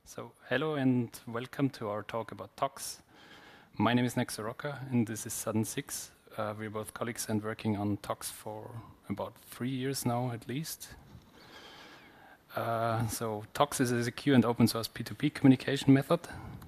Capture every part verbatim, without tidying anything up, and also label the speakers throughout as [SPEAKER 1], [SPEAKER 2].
[SPEAKER 1] So, hello and welcome to our talk about Tox. My name is Nick Soroka and this is Sudden Six. Uh, we're both colleagues and working on Tox for about three years now at least. Uh, so, Tox is a secure and open source P two P communication method.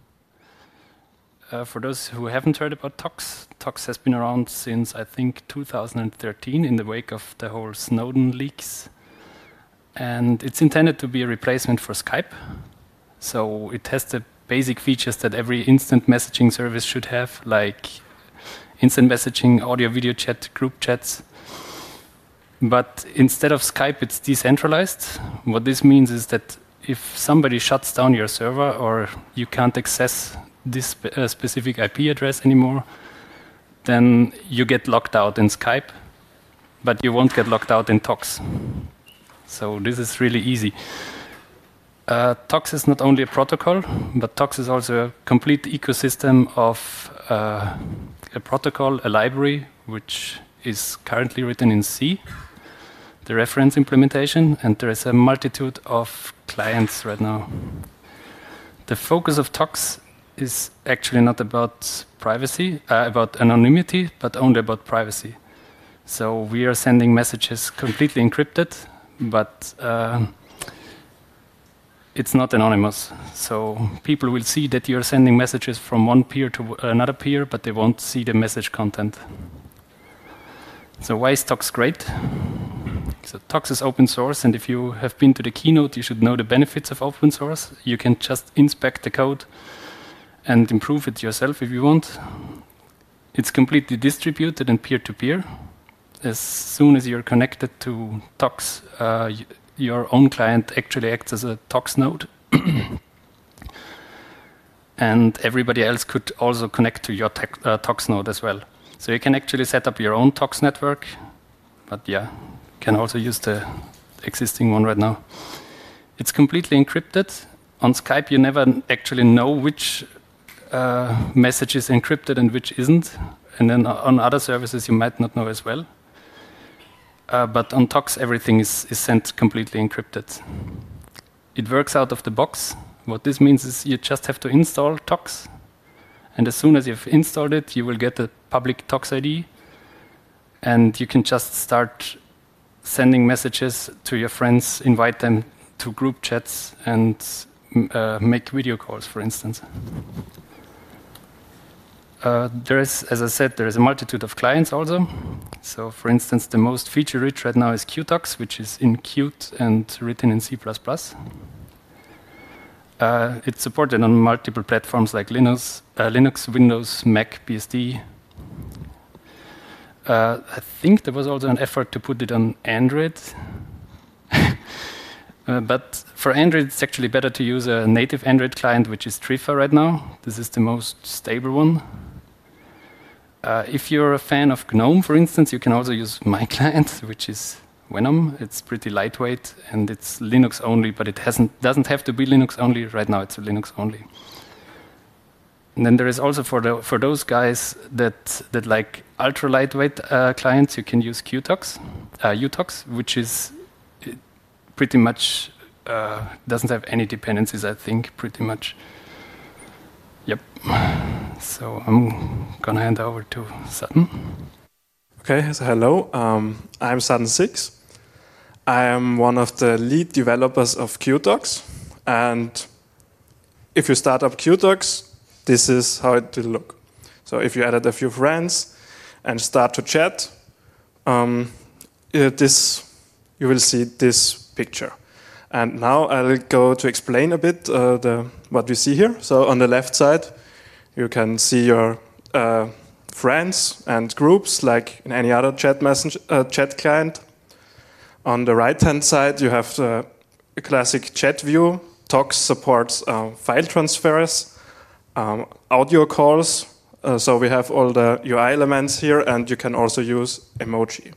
[SPEAKER 1] Uh, for those who haven't heard about Tox, Tox has been around since I think two thousand thirteen in the wake of the whole Snowden leaks. And it's intended to be a replacement for Skype. So it has the basic features that every instant messaging service should have, like instant messaging, audio, video chat, group chats. But instead of Skype, it's decentralized. What this means is that if somebody shuts down your server or you can't access this spe uh, specific I P address anymore, then you get locked out in Skype, but you won't get locked out in Tox. So this is really easy. Uh, Tox is not only a protocol, but Tox is also a complete ecosystem of uh, a protocol, a library, which is currently written in C, the reference implementation, and there is a multitude of clients right now. The focus of Tox is actually not about privacy, uh, about anonymity, but only about privacy. So we are sending messages completely encrypted, but uh, it's not anonymous. So people will see that you're sending messages from one peer to another peer, but they won't see the message content. So why is Tox great? So Tox is open source, and if you have been to the keynote, you should know the benefits of open source. You can just inspect the code and improve it yourself if you want. It's completely distributed and peer-to-peer. As soon as you're connected to Tox, uh, your own client actually acts as a Tox node. And everybody else could also connect to your uh, Tox node as well. So you can actually set up your own Tox network, but yeah, you can also use the existing one right now. It's completely encrypted. On Skype, you never actually know which uh, message is encrypted and which isn't. And then on other services, you might not know as well. Uh, but on Tox, everything is, is sent completely encrypted. It works out of the box. What this means is you just have to install Tox. And as soon as you've installed it, you will get a public Tox I D. And you can just start sending messages to your friends, invite them to group chats, and uh, make video calls, for instance. Uh, there is, as I said, there is a multitude of clients also. So, for instance, the most feature-rich right now is Qtox, which is in Qt and written in C plus plus. Uh, it's supported on multiple platforms like Linux, uh, Linux, Windows, Mac, B S D. Uh, I think there was also an effort to put it on Android. uh, but for Android, it's actually better to use a native Android client, which is Trifa right now. This is the most stable one. Uh, if you're a fan of GNOME, for instance, you can also use my client, which is Venom. It's pretty lightweight, and it's Linux only, but it hasn't, doesn't have to be Linux only. Right now, it's Linux only. And then there is also for, the, for those guys that, that like ultra lightweight uh, clients, you can use Qtox, uh, Utox, which is pretty much, uh, doesn't have any dependencies, I think, pretty much. Yep. So I'm gonna hand over to Sutton.
[SPEAKER 2] Okay, so hello. Um, I'm Sutton Six. I am one of the lead developers of Qtox. And if you start up Qtox, this is how it will look. So if you added a few friends and start to chat, um, this you will see this picture. And now I'll go to explain a bit uh, the, what we see here. So on the left side, you can see your uh, friends and groups like in any other chat, message, uh, chat client. On the right-hand side, you have the classic chat view. Tox supports uh, file transfers, um, audio calls. Uh, so we have all the U I elements here, and you can also use emoji.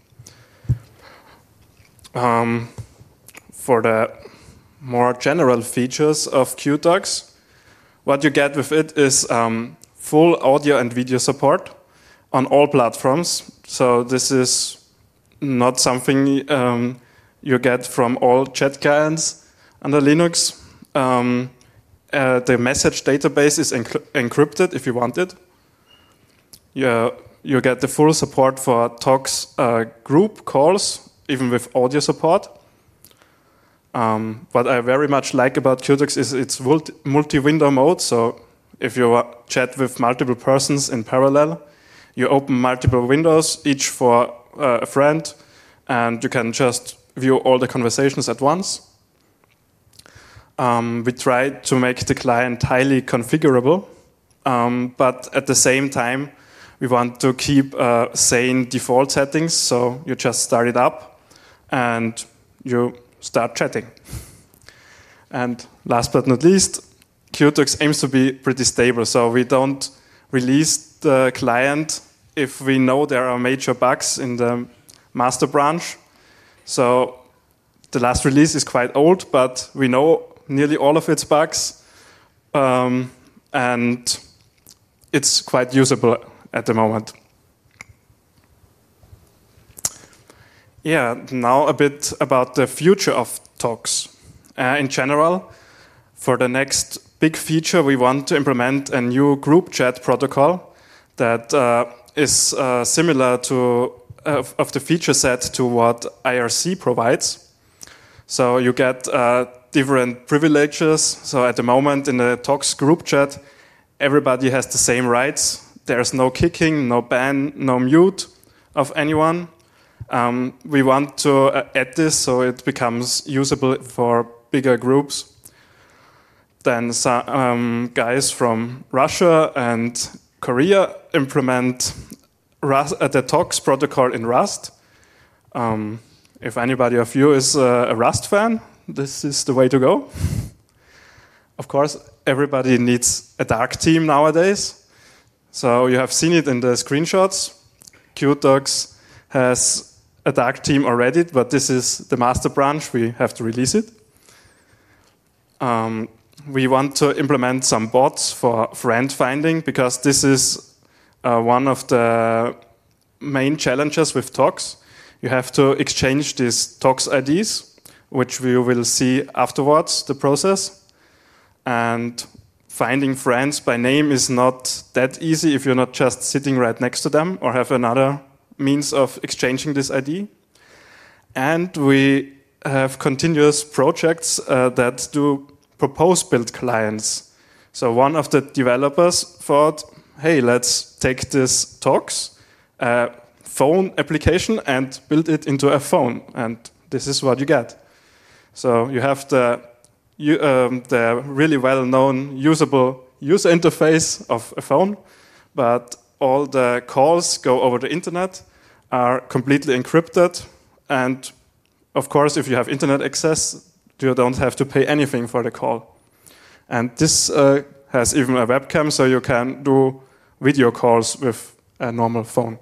[SPEAKER 2] Um, for the more general features of Qtox, what you get with it is um, full audio and video support on all platforms. So this is not something um, you get from all chat clients under Linux. Um, uh, the message database is enc encrypted if you want it. You, you get the full support for Tox uh, group calls, even with audio support. Um, what I very much like about Qtox is its multi-window mode. So if you chat with multiple persons in parallel, you open multiple windows, each for uh, a friend, and you can just view all the conversations at once. Um, we tried to make the client highly configurable, um, but at the same time, we want to keep uh, sane default settings. So you just start it up, and you start chatting. And last but not least, Qtox aims to be pretty stable, so we don't release the client if we know there are major bugs in the master branch. So the last release is quite old, but we know nearly all of its bugs, um, and it's quite usable at the moment. Yeah, now a bit about the future of Tox. Uh, in general, for the next big feature, we want to implement a new group chat protocol that uh, is uh, similar to uh, of the feature set to what I R C provides. So you get uh, different privileges. So at the moment in the Tox group chat, everybody has the same rights. There's no kicking, no ban, no mute of anyone. Um, we want to uh, add this so it becomes usable for bigger groups. Then some um, guys from Russia and Korea implement Rust, uh, the Tox protocol in Rust. Um, if anybody of you is uh, a Rust fan, this is the way to go. Of course, everybody needs a dark theme nowadays. So you have seen it in the screenshots. Qtox has a dark theme already, but this is the master branch. We have to release it. Um, we want to implement some bots for friend finding, because this is uh, one of the main challenges with Tox. You have to exchange these Tox I Ds, which we will see afterwards, the process. And finding friends by name is not that easy if you're not just sitting right next to them or have another means of exchanging this I D. And we have continuous projects uh, that do propose build clients. So one of the developers thought, hey, let's take this Tox uh, phone application and build it into a phone. And this is what you get. So you have the, you, um, the really well-known usable user interface of a phone, but all the calls go over the internet, are completely encrypted, and of course, if you have internet access, you don't have to pay anything for the call. And this uh, has even a webcam, so you can do video calls with a normal phone.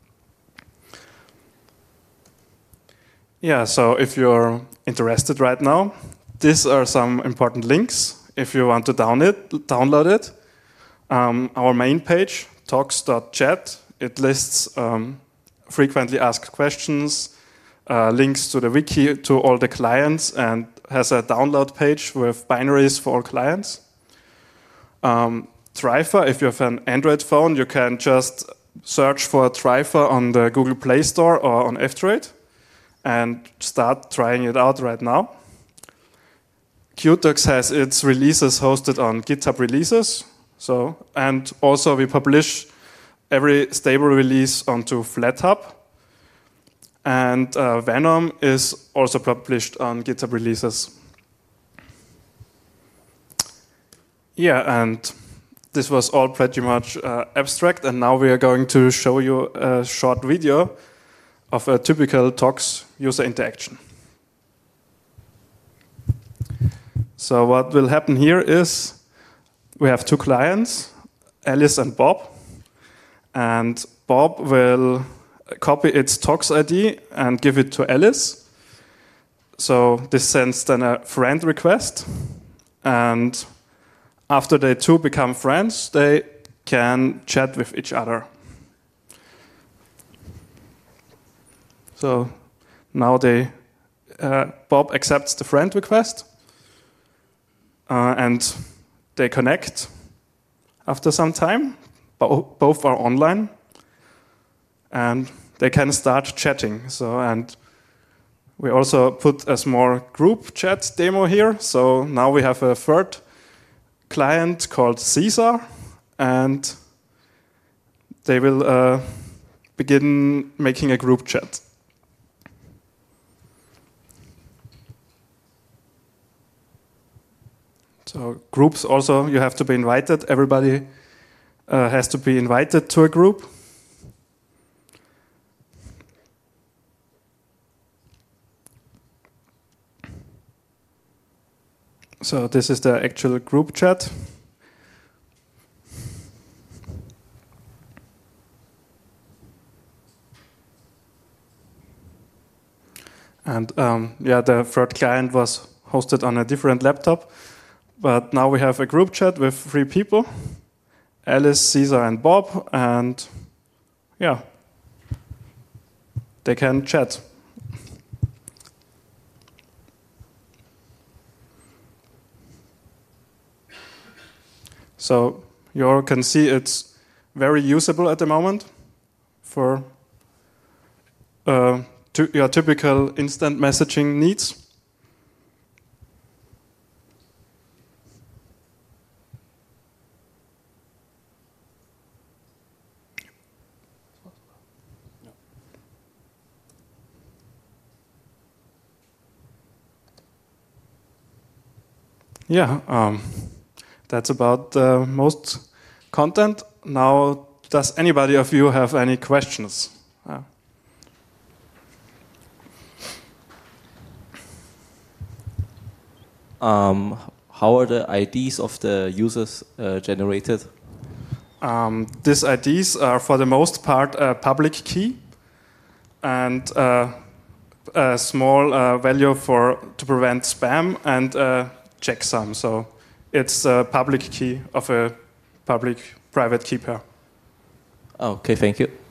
[SPEAKER 2] Yeah, so if you're interested right now, these are some important links if you want to down it, download it. Um, our main page, tox dot chat, it lists um, frequently asked questions, uh, links to the wiki, to all the clients, and has a download page with binaries for all clients. Um, Tryfor, if you have an Android phone, you can just search for Tryfor on the Google Play Store or on F Droid and start trying it out right now. Qtox has its releases hosted on GitHub releases. So, and also we publish every stable release onto FlatHub. And uh, Venom is also published on GitHub releases. Yeah, and this was all pretty much uh, abstract, and now we are going to show you a short video of a typical Tox user interaction. So what will happen here is we have two clients, Alice and Bob, and Bob will copy its Tox I D and give it to Alice. So this sends then a friend request, and after they two become friends, they can chat with each other. So now they, uh, Bob accepts the friend request, uh, and they connect after some time. Bo both are online, and they can start chatting. So, and we also put a small group chat demo here. So now we have a third client called Caesar, and they will uh, begin making a group chat. So groups also, you have to be invited. Everybody uh, has to be invited to a group. So this is the actual group chat. And um, yeah, the third client was hosted on a different laptop. But now we have a group chat with three people, Alice, Caesar, and Bob. And yeah, they can chat. So you can see it's very usable at the moment for uh, your typical instant messaging needs. Yeah, um, that's about the most content. Now, does anybody of you have any questions? Uh,
[SPEAKER 3] Um, how are the I Ds of the users uh, generated?
[SPEAKER 2] Um, these I Ds are for the most part a public key and uh, a small uh, value for to prevent spam and a checksum. So it's a public key of a public private key pair.
[SPEAKER 3] Oh, okay, thank you.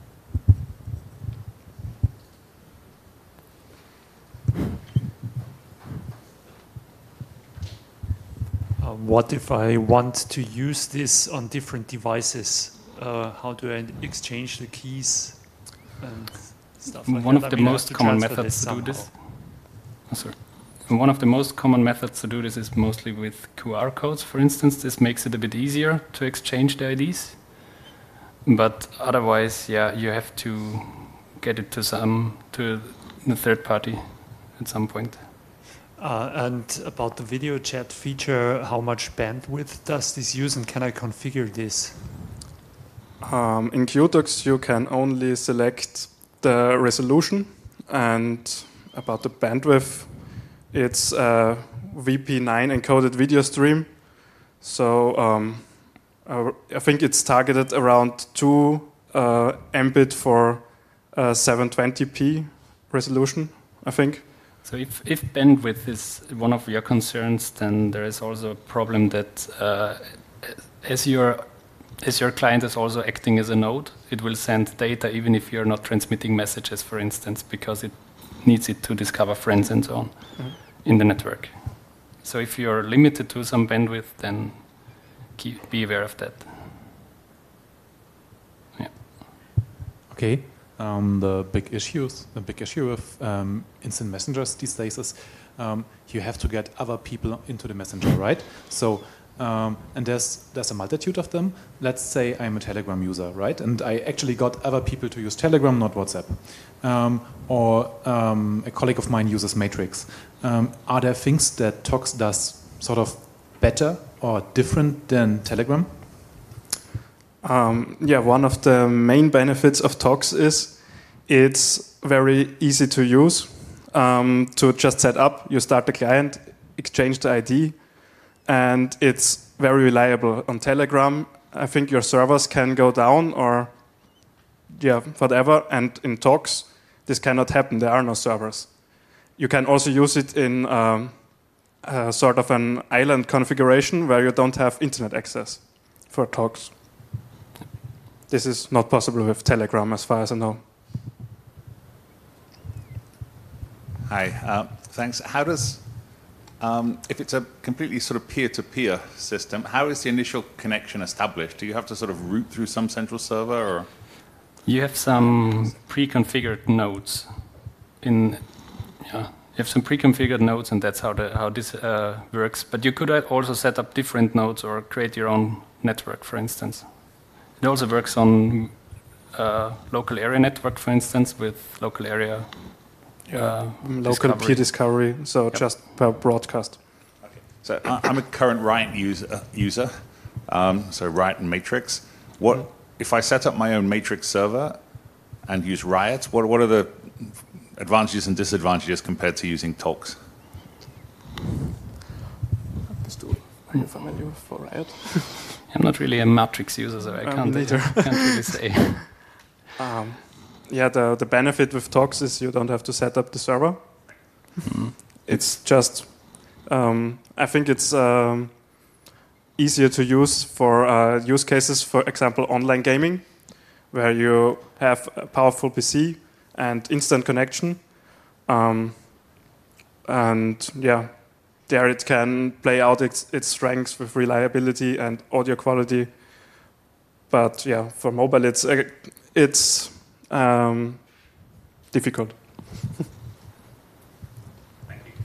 [SPEAKER 4] Uh, what if I want to use this on different devices? Uh, how do I exchange the keys and stuff like
[SPEAKER 1] One
[SPEAKER 4] that?
[SPEAKER 1] of the
[SPEAKER 4] I mean, I have
[SPEAKER 1] most
[SPEAKER 4] to
[SPEAKER 1] common
[SPEAKER 4] transfer
[SPEAKER 1] methods
[SPEAKER 4] this
[SPEAKER 1] to do this.
[SPEAKER 4] somehow.
[SPEAKER 1] Oh, sorry. And one of the most common methods to do this is mostly with Q R codes, for instance. This makes it a bit easier to exchange the I Ds. But otherwise, yeah, you have to get it to some to the third party at some point.
[SPEAKER 4] Uh, and about the video chat feature, how much bandwidth does this use, and can I configure this?
[SPEAKER 2] Um, in Qdocs, you can only select the resolution, and about the bandwidth, it's a V P nine encoded video stream. So um, uh, I think it's targeted around two uh, mbit for uh, seven twenty p resolution, I think.
[SPEAKER 1] So if, if bandwidth is one of your concerns, then there is also a problem that uh, as your as your client is also acting as a node, it will send data even if you're not transmitting messages, for instance, because it needs it to discover friends and so on mm-hmm. in the network. So if you're limited to some bandwidth, then keep, be aware of that. Yeah.
[SPEAKER 5] Okay. Um, the big issues, the big issue with um, instant messengers these days is um, you have to get other people into the messenger, right? So, um, and there's there's a multitude of them. Let's say I'm a Telegram user, right? And I actually got other people to use Telegram, not WhatsApp. Um, or um, a colleague of mine uses Matrix. Um, are there things that Tox does sort of better or different than Telegram?
[SPEAKER 2] Um, yeah, one of the main benefits of Tox is it's very easy to use. Um, to just set up, you start the client, exchange the I D, and it's very reliable. On Telegram, I think your servers can go down or yeah, whatever. And in Tox, this cannot happen. There are no servers. You can also use it in um, a sort of an island configuration where you don't have internet access for Tox. This is not possible with Telegram, as far as I know.
[SPEAKER 6] Hi, uh, thanks. How does Um, if it's a completely sort of peer-to-peer system, how is the initial connection established? Do you have to sort of route through some central server, or?
[SPEAKER 1] You have some pre-configured nodes. In yeah, you have some pre-configured nodes, and that's how the how this uh, works. But you could also set up different nodes or create your own network, for instance. It also works on uh, local area network, for instance, with local area.
[SPEAKER 2] Yeah,
[SPEAKER 1] uh,
[SPEAKER 2] local
[SPEAKER 1] discovery.
[SPEAKER 2] peer discovery, so
[SPEAKER 1] Yep.
[SPEAKER 2] just per broadcast.
[SPEAKER 6] Okay. So I- I'm a current Riot user, user um, so Riot and Matrix. What if I set up my own Matrix server and use Riot? What what are the advantages and disadvantages compared to using Tox?
[SPEAKER 2] Are you familiar with Riot?
[SPEAKER 1] I'm not really a Matrix user, so I
[SPEAKER 2] Um,
[SPEAKER 1] can't,
[SPEAKER 2] neither.
[SPEAKER 1] can't really say.
[SPEAKER 2] Um, yeah, the, the benefit with Tox is you don't have to set up the server. It's just, um, I think it's um, easier to use for uh, use cases, for example, online gaming, where you have a powerful P C and instant connection. Um, and yeah, there it can play out its, its strengths with reliability and audio quality. But yeah, for mobile, it's uh, it's um, difficult.
[SPEAKER 6] Thank you.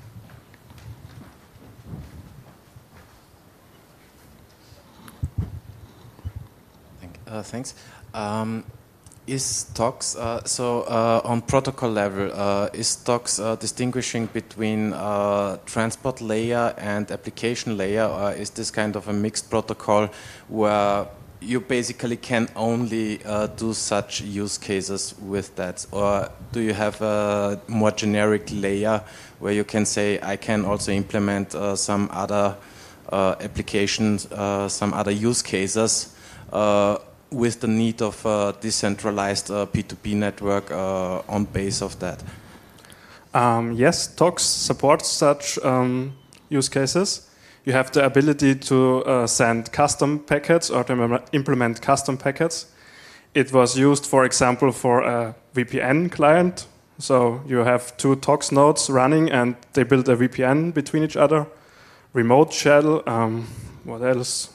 [SPEAKER 7] Thank- uh, Thanks. Um, Is Tox, uh, so uh, on protocol level, uh, is Tox uh, distinguishing between uh, transport layer and application layer, or is this kind of a mixed protocol where you basically can only uh, do such use cases with that? Or do you have a more generic layer where you can say, I can also implement uh, some other uh, applications, uh, some other use cases, uh, with the need of a decentralized uh, P two P network uh, on base of that?
[SPEAKER 2] Um, yes, Tox supports such um, use cases. You have the ability to uh, send custom packets or to implement custom packets. It was used, for example, for a V P N client. So you have two Tox nodes running and they build a V P N between each other. Remote shell, um, what else?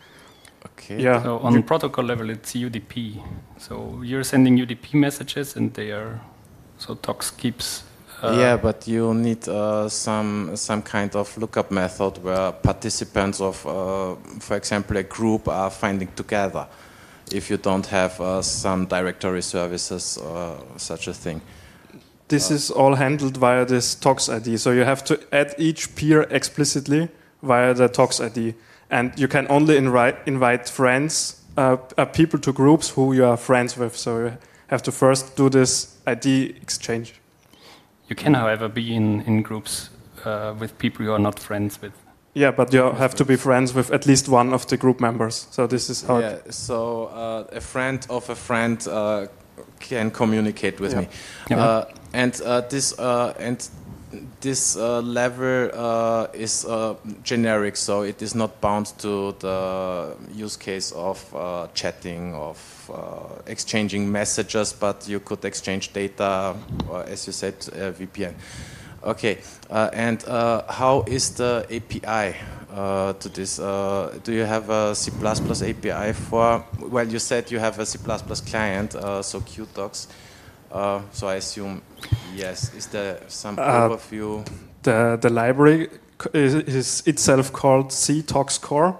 [SPEAKER 7] Okay.
[SPEAKER 2] Yeah.
[SPEAKER 1] So on protocol level, it's U D P. So you're sending U D P messages, and they are so Tox keeps. Uh,
[SPEAKER 7] yeah, but you need uh, some some kind of lookup method where participants of, uh, for example, a group are finding together. If you don't have uh, some directory services or such a thing.
[SPEAKER 2] This is all handled via this Tox I D. So you have to add each peer explicitly via the Tox I D. And you can only invite, invite friends, uh, uh, people to groups who you are friends with. So you have to first do this I D exchange.
[SPEAKER 1] You can, however, be in, in groups uh, with people you are not friends with.
[SPEAKER 2] Yeah, but you have to be friends with at least one of the group members. So this is how.
[SPEAKER 7] Yeah. So uh, a friend of a friend uh, can communicate with
[SPEAKER 2] Yeah.
[SPEAKER 7] me,
[SPEAKER 1] Yeah.
[SPEAKER 7] uh, and uh, this uh, and this uh, level uh, is uh, generic. So it is not bound to the use case of uh, chatting, of uh, exchanging messages, but you could exchange data, or as you said, uh, V P N. Okay, uh, and uh, how is the A P I uh, to this? Uh, do you have a C plus plus A P I for? Well, you said you have a C plus plus client, uh, so Qtox. Uh, so I assume yes. Is there some
[SPEAKER 2] Uh,
[SPEAKER 7] overview?
[SPEAKER 2] The the library c- is, is itself called C Tox Core,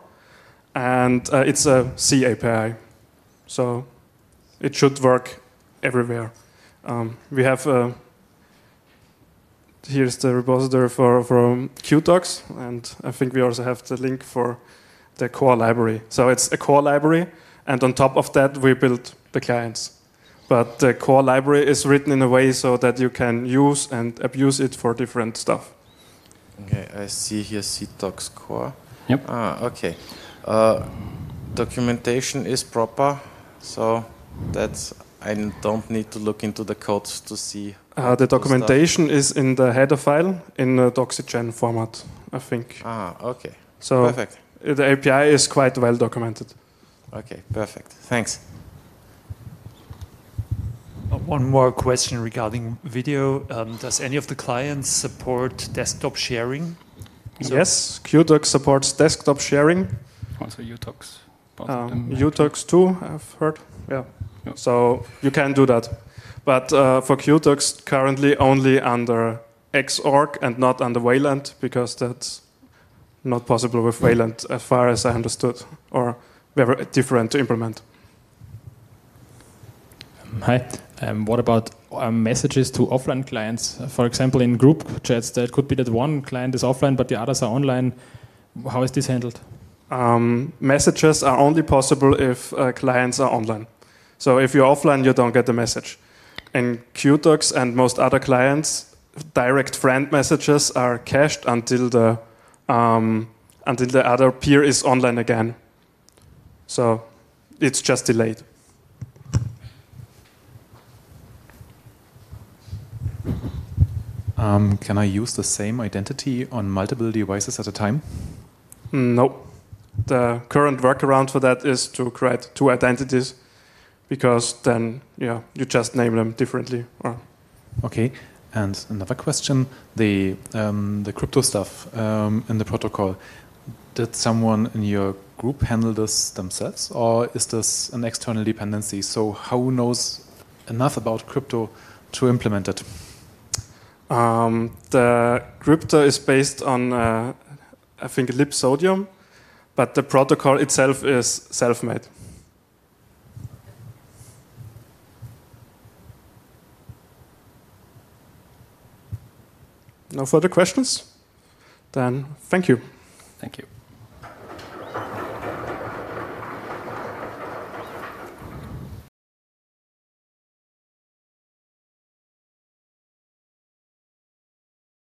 [SPEAKER 2] and uh, it's a C A P I, so it should work everywhere. Um, we have. Uh, Here's the repository for, for Qtox, and I think we also have the link for the core library. So it's a core library, and on top of that, we build the clients. But the core library is written in a way so that you can use and abuse it for different stuff.
[SPEAKER 7] Okay, I see here Ctox Core.
[SPEAKER 1] Yep.
[SPEAKER 7] Ah, okay. Uh, documentation is proper, so that's I don't need to look into the code to see.
[SPEAKER 2] Uh, the documentation is in the header file in a Doxygen format, I think.
[SPEAKER 7] Ah, okay.
[SPEAKER 2] So
[SPEAKER 7] Perfect.
[SPEAKER 2] uh, the A P I is quite well documented.
[SPEAKER 7] Okay, perfect. Thanks.
[SPEAKER 4] Uh, One more question regarding video. Um, does any of the clients support desktop sharing?
[SPEAKER 2] Yes, Qtox supports desktop sharing.
[SPEAKER 1] Also Utox. both of
[SPEAKER 2] Um,
[SPEAKER 1] them.
[SPEAKER 2] Utox too, I've heard. Yeah.
[SPEAKER 1] Yeah.
[SPEAKER 2] So you can do that. But uh, for Qtox, currently only under Xorg and not under Wayland, because that's not possible with Wayland, as far as I understood, or very different to implement.
[SPEAKER 8] Hi. Um, what about um, messages to offline clients? For example, in group chats, that could be that one client is offline, but the others are online. How is this handled?
[SPEAKER 2] Um, messages are only possible if uh, clients are online. So if you're offline, you don't get the message. In Qtox and most other clients, direct friend messages are cached until the um, until the other peer is online again. So it's just delayed.
[SPEAKER 5] Um, can I use the same identity on multiple devices at a time?
[SPEAKER 2] No. The current workaround for that is to create two identities, because then yeah, you just name them differently. Or
[SPEAKER 5] Okay. And another question: the um, the crypto stuff um, in the protocol. Did someone in your group handle this themselves, or is this an external dependency? So how knows enough about crypto to implement it?
[SPEAKER 2] Um, the crypto is based on, uh, I think, Libsodium, but the protocol itself is self-made. No further questions? Then thank you.
[SPEAKER 1] Thank you.